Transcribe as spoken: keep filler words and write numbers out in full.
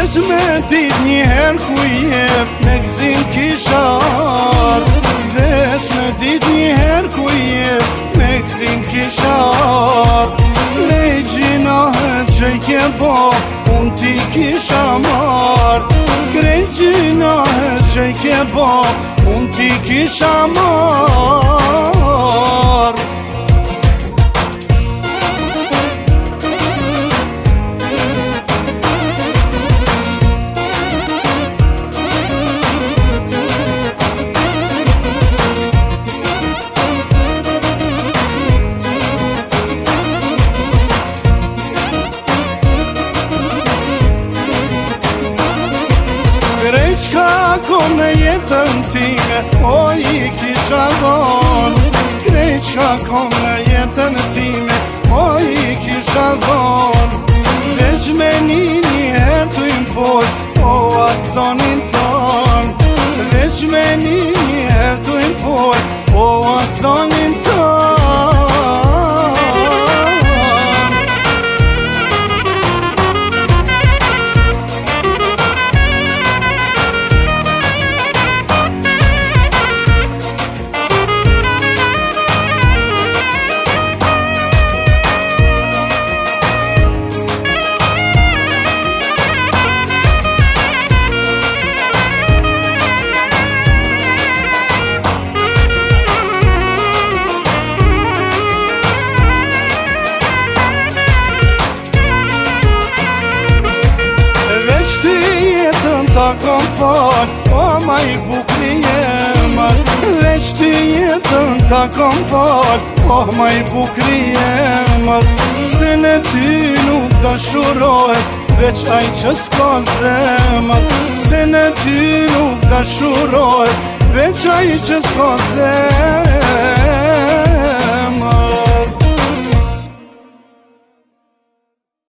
Veç me dit njëher ku jep me gzim kishar. Veç me dit njëher ku jep me gzim kishar. Lej gjinahet që i ke bo, unë ti kisha mar. Krejt gjinahet që i ke bo, unë ti kisha mar. Krejt qka kom në jetën time, o i kisha dhon. Krejt qka kom në jetën time, o i kisha dhon. Veç me një njëherë t'u imfol, o atë zonin ton. Veç me një njëherë t'u imfol, o atë zonin ton. Veç ty jetën ta kom fal, o ma i bukri jemër. Veç ty jetën ta kom fal, o ma i bukri jemër. Se në ty nuk dashurohet, veç aj që s'ka zemër. Se në ty nuk dashurohet, veç aj që s'ka zemër.